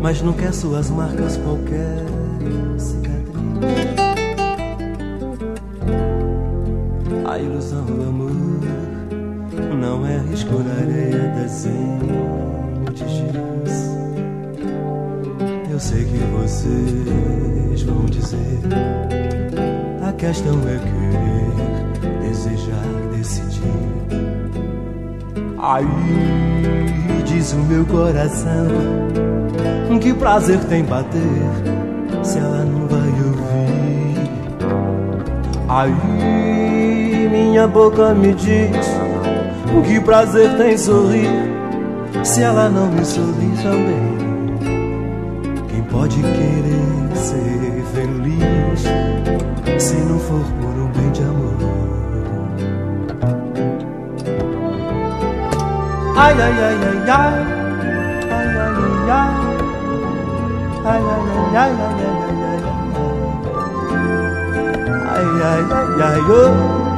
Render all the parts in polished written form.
mas não quer suas marcas, qualquer cicatriz. A ilusão do amor não é risco na areia, desenho de giz. Eu sei que vocês vão dizer, a questão é querer, desejar, decidir. Aí diz o meu coração, que prazer tem bater se ela não vai ouvir. Aí minha boca me diz, que prazer tem sorrir se ela não me sorrir também. Quem pode querer ser feliz se não for por um bem de amor? Ai, ai, ai, ai, ai, ai, ai, ai, ai, ai, ai, ai, ai, ai, ai, ai, oh.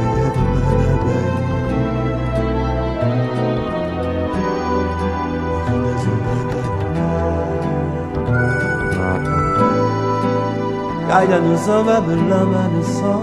Caia no samba, lama no sol,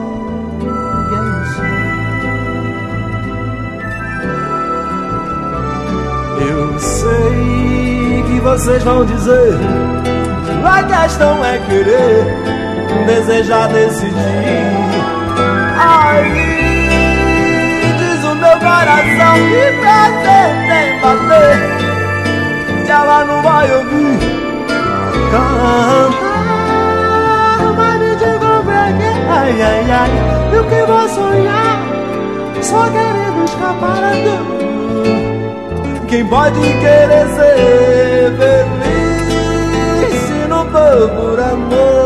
eu sei que vocês vão dizer, a questão é querer, desejar, decidir. Aí diz o meu coração, que prazer tem bater se ela não vai ouvir cantar. Mas me diga pra quê, ai, ai, ai, e o que vou sonhar, só querendo escapar da dor. Quem pode querer ser feliz se não for por amor?